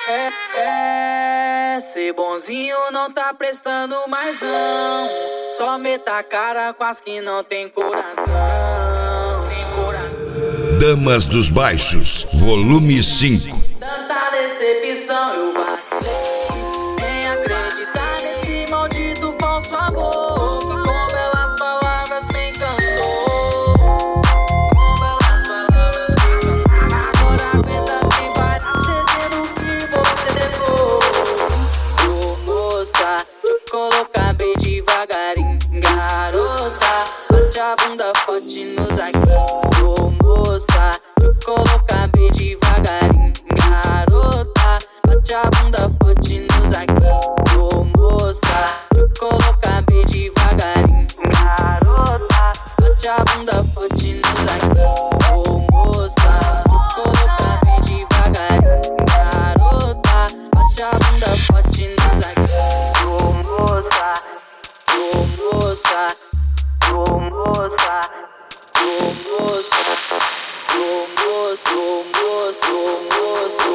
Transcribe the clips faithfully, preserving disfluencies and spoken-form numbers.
É, é, ser bonzinho não tá prestando mais não. Só meta a cara com as que não tem coração. Tem coração. Damas dos Baixos, volume cinco. Tanta decepção eu vacilei em acreditar nesse maldito falso amor. E com belas palavras me encantou. Com belas palavras me encantou. Agora aguenta quem vai ceder o que você levou. Ô moça, te colocar bem devagarinho, garota. Bate a bunda forte nos aqui. Ô moça, te colocar bem devagarinho, garota. Bate a bunda forte nos aqui. Ô moça, te colocar bem devagarinho, garota. Bate a bunda forte nos aqui. Ô moça, te colocar bem devagarinho, garota. Bate a bunda forte nos aqui. Ô moça, ô moça, ô moça, ô moça, ô moço, ô moço, ô moço,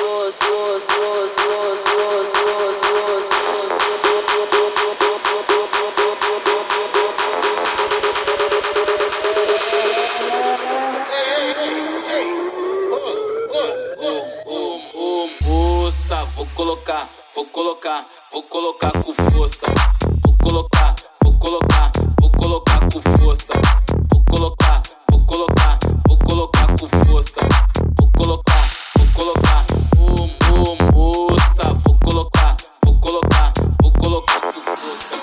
vou colocar, vou colocar, vou colocar com força. Vou colocar, vou colocar, vou colocar com força. Vou colocar, vou colocar, vou colocar com força. Vou colocar, vou colocar, ô oh, moça. Vou colocar, vou colocar, vou colocar com força.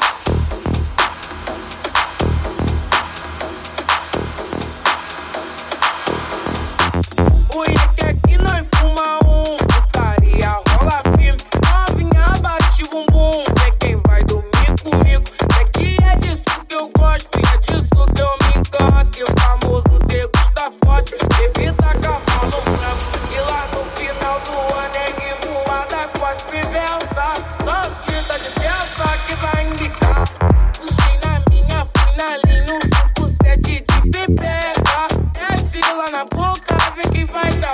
Oi, que aqui nós fuma um, putaria rola firme. Novinha bate bumbum, vê quem vai dormir comigo. É que é disso que eu gosto, e é disso que eu me encanto. E o famoso degusta forte, bebida cavalo branco. E lá no final do ano é que voada com as piventas. Só os tinta de peça que vai indicar. Puxei na minha, fui na linha, um cinco sete de pepeca. É fila na boca, vê quem vai dar.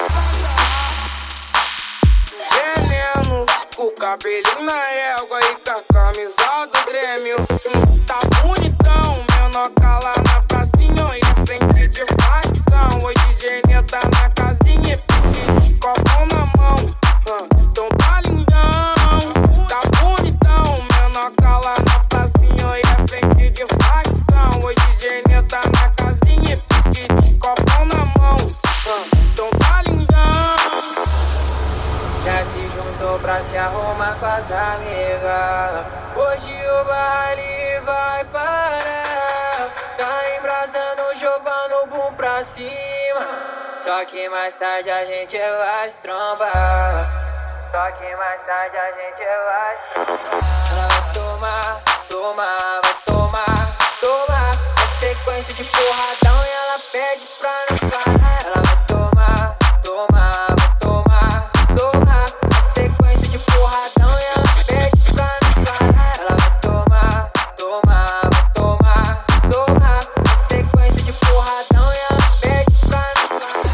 Veneno, com o cabelinho na égua e com a camisa do Grêmio. Tá bonitão, menor cala na pracinha e a frente de facção. Hoje D J tá na casinha, pique de copão na mão. Ah, então tá lindão, tá bonitão, menor cala na pracinha e a frente de facção. Hoje D J tá na casinha, pique de copão na mão. Ah, então tá lindão. Já se juntou pra se arrumar com as amigas. Hoje o baile vai parar. Tá embrasando, jogando o bum pra cima. Só que mais tarde a gente vai se trombar. Só que mais tarde a gente vai se trombar. Ela vai tomar, tomar, vai tomar, tomar. A sequência de porradão e ela pede pra não parar. Ela vai tomar, tomar, vai tomar, tomar. A sequência de porradão e ela pede pra não parar. Ela vai tomar, tomar, vai tomar, tomar. A sequência de porradão e ela pede pra não parar.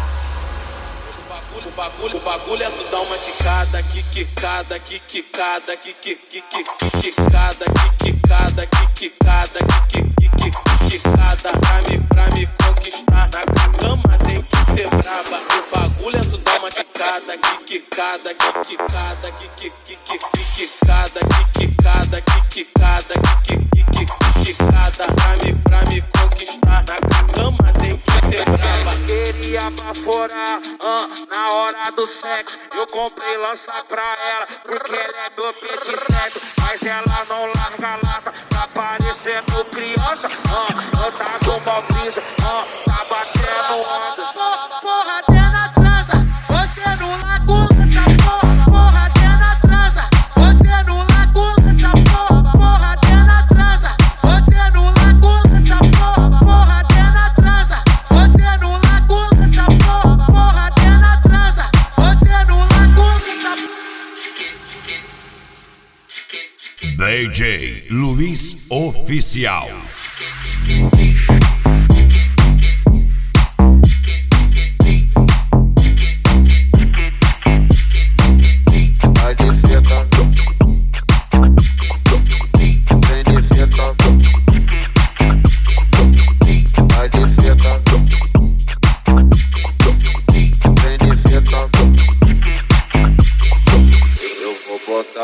O bagulho, o bagulho é tu dar uma quicada, quicada, quicada, quicada, quicada, quicada, quicada, quicada, pra me, pra me conquistar. Na cama tem que ser braba. O bagulho é tu dar uma quicada, quicada, quicada, quicada, quicada, quicada, quicada, pra me, pra me conquistar. Na cama tem que ser braba. Queria baforar, ah, na hora do sexo. Eu comprei lança pra ela, porque ela é meu pet certo. Mas ela não larga a lata, tá parecendo criança. Ah, eu tá com mal brisa, ah, tá batendo onda. Porra, até na trança, você no lago lança porra. Porra, até na trança, você no lago lança porra. Porra, até na trança, você no lago lança porra. Porra, até na trança, você no lago lança porra. Porra, até na trança, você no lago lança D J Luiz Oficial.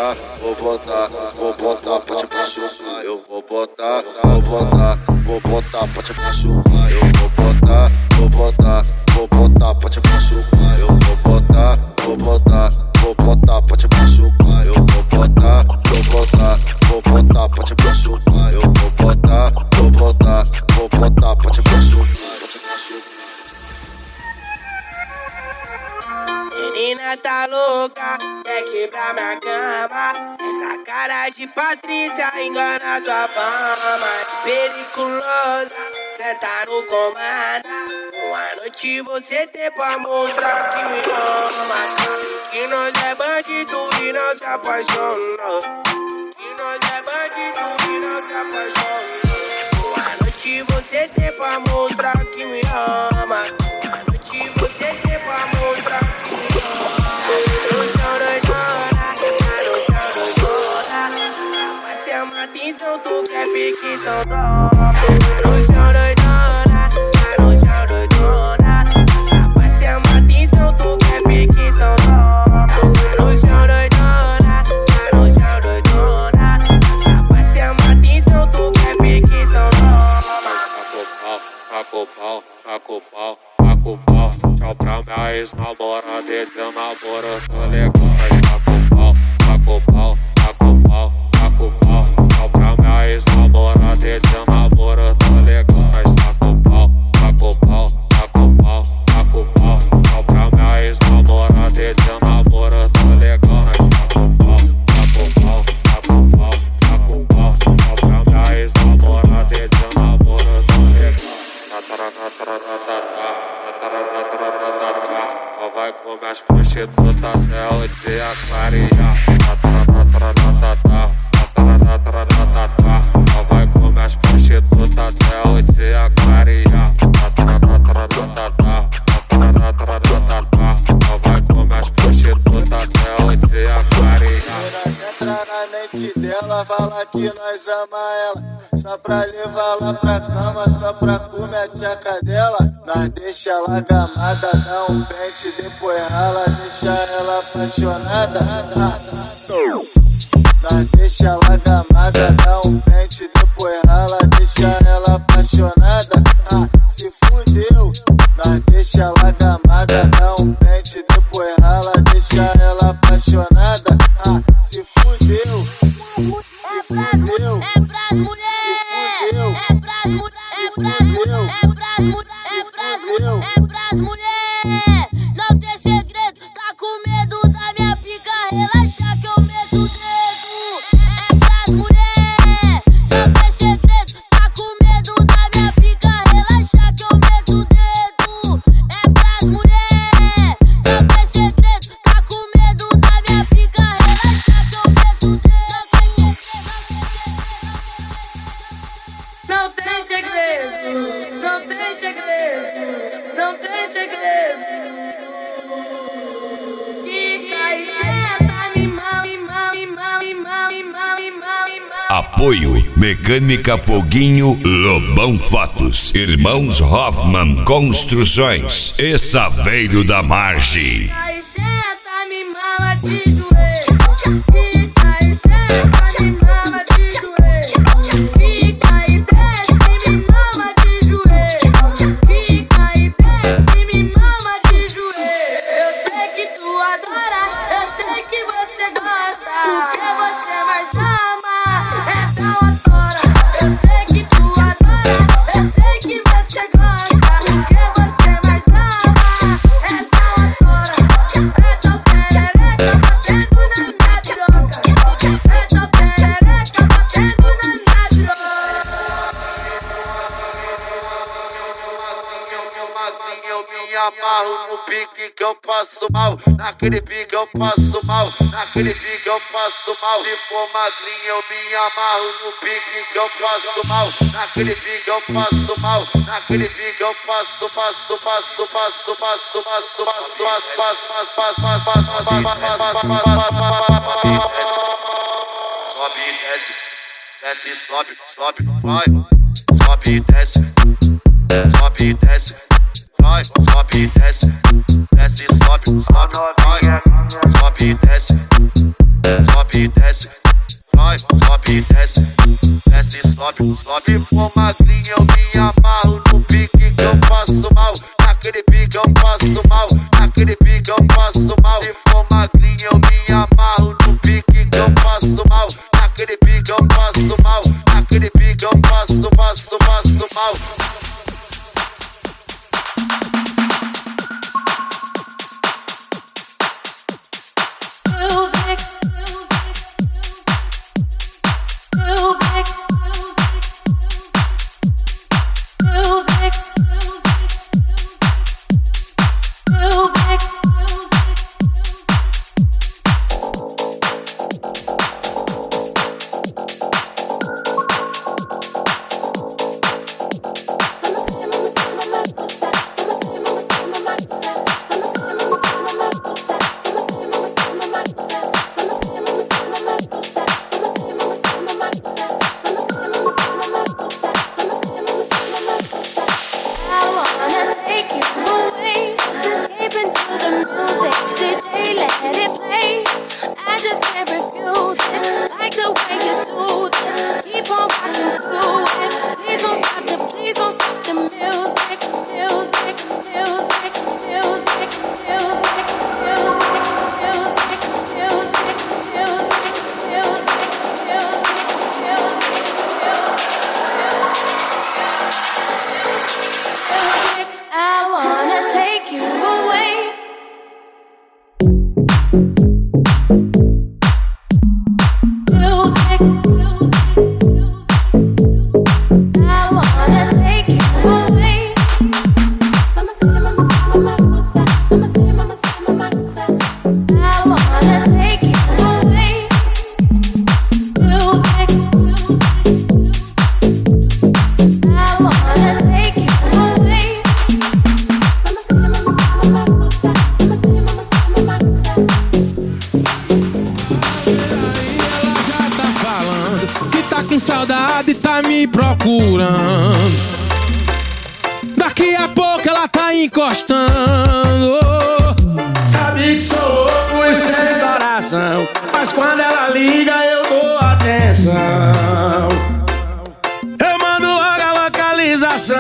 botar, vou botar, vou botar pra te machucar. Eu vou botar, vou botar, vou botar pra te machucar. Eu vou botar, vou botar, vou botar pra te machucar. Eu vou botar, vou botar, vou botar pra te machucar. Eu vou botar, vou botar, vou botar pra te machucar. Eu vou botar, vou botar, vou botar pra te machucar. Menina tá louca, quer quebrar minha cama. Essa cara de Patrícia engana tua fama. De periculosa, cê tá no comando. Uma noite você tem pra mostrar que me ama. Sabe que nós é bandido e não se apaixona. Que nós é bandido e não se apaixona. Uma noite você tem pra mostrar que me ama. Uma noite você tem pra mostrar que me ama. No chão doidona, no chão doidona. Essa chama atenção, tu quer pique, então toma. No chão doidona, no chão doidona. Essa chama atenção, tu quer pique, então toma. No chão doidona, no chão doidona. Essa chama atenção, tu quer pique, então toma. Mas tá com pau, tá com pau, tá com pau. Tchau pra minha ex-namorada, desenamora, tô legal. Mas tá com pau, tá com pau, tá com pau, tá com pau. Tchau pra minha ex-namorada, desenamora, tô legal. Mas tá com pau, tá com pau, tá com pau, tá com pau. Tchau pra minha ex-namorada, desenamora, tô legal. Mas tá com pau, tá com pau, tá com pau, tá com pau. Tchau pra minha ex-namorada, desenamora, tô legal. Só vai comer as prostitutas até o dia clarear. Só vai comer as prostitutas até o dia clarear. Só vai comer as prostitutas até o dia clarear. Entra na mente dela, fala que nós ama ela. Só pra levar lá pra cama, só pra comer a tchaca dela. Nós deixa ela gamada, dá um pente, depois rala, deixa ela apaixonada. Nós deixa ela gamada, dá um pente, depois rala, deixa ela apaixonada. Ah, se fudeu. Nós deixa ela gamada, dá um pente, depois rala, deixa ela apaixonada. Ah, se fudeu. Se fudeu. É pras mulheres, é pras mulheres, é pras mulheres, é pras mulheres, é pras mulheres, é pras mulheres. Não tem segredo, tá com medo da minha pica, relaxa que eu meto o dedo. É pras mulheres, não tem segredo, tá com medo da minha pica, relaxa que eu meto o dedo. É pras mulheres, não tem segredo, tá com medo da minha pica, relaxa que eu meto o dedo. Não tem segredo, não tem segredo, não tem segredo. Fica e senta, me mama, me mama, me mama, me mama, me mama, me mama, me mama. Apoio Mecânica Foguinho, Lobão Fotos, Irmãos Hoffman Construções e Saveiro da Margem. Fica e senta, me mama de joelho. Fica e senta, me mama de joelho. Fica e desce, me mama de joelho. Fica e desce, me mama de joelho. Eu sei que tu adora, eu sei que você gosta. O que você mais ama é tal adora. Eu sei que tu adora, eu sei que você gosta. O que você mais ama é tal adora. É só perereca batendo na minha piroca. É só perereca batendo na minha piroca. Eu me amarro no pique que eu passo mal. Naquele pique eu passo mal. Naquele pique eu passo mal. Se for magrinho eu me amarro no pique que eu passo mal. Naquele pique eu passo mal. Naquele pique eu passo, passo, passo, passo, passo, passo, passo, passo, passo, passo, passo, passo. Sobe e desce, desce, sobe, sobe, vai. Sobe e desce, sobe e desce. Vai, sobe e desce, desce, sobe, sobe, vai. Sobe e desce, sobe. sobe e desce. Vai, sobe e desce. Desce, sobe, sobe. Se for magrinha eu me amarro no pique que eu passo mal. Naquele pique eu passo mal. Naquele pique eu passo mal. Se for magrinha eu me amarro no pique que eu passo mal. Naquele pique eu passo mal. Naquele pique eu passo, passo, passo mal. Saudade tá me procurando. Daqui a pouco ela tá encostando. Sabe que sou louco e sem coração, mas quando ela liga eu dou atenção. Eu mando logo a localização.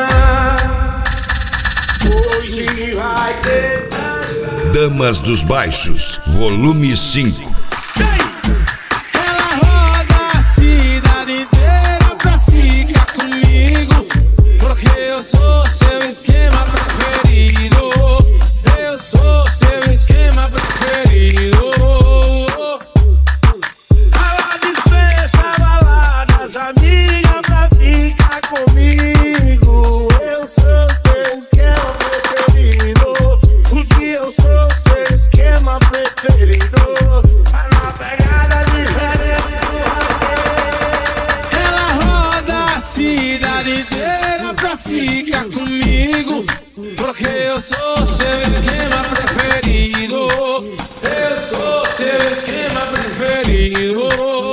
Hoje vai ter Damas dos Baixos, volume cinco. Eu sou seu esquema preferido. Eu sou seu esquema preferido. Ela dispensa baladas, amiga, pra ficar comigo. Eu sou seu esquema preferido. Porque eu sou seu esquema preferido. Vai na pegada diferente do rasteiro. Ela roda a cidade inteira pra ficar comigo, porque eu sou seu esquema preferido. Eu sou seu esquema preferido.